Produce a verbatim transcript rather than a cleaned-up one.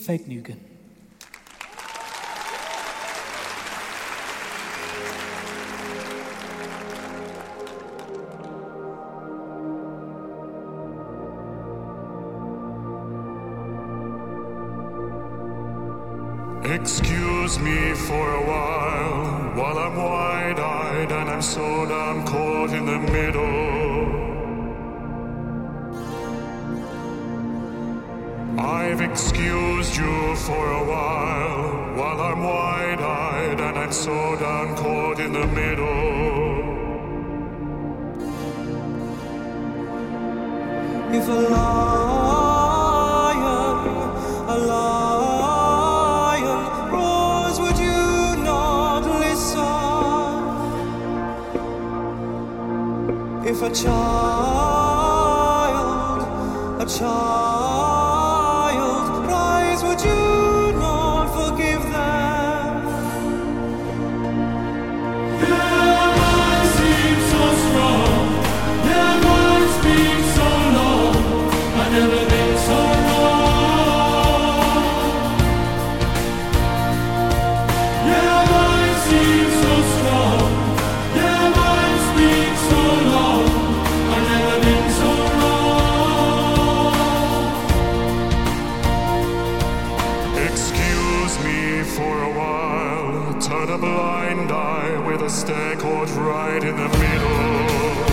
Vergnügen. Excuse me for a while, while I'm wide-eyed and I'm so damn caught in the middle. I've excused you for a while, while I'm wide-eyed and I'm so damn caught in the middle. If a lion, a lion roars, would you not listen? If a child, a child cries, would you not forgive them? Their minds seem so strong, their minds speak so long, I've never been so wrong. Their minds seem so strong, their minds speak so long, I've never been so wrong. Excuse me for a while, turn a blind eye with a stare caught right in the middle.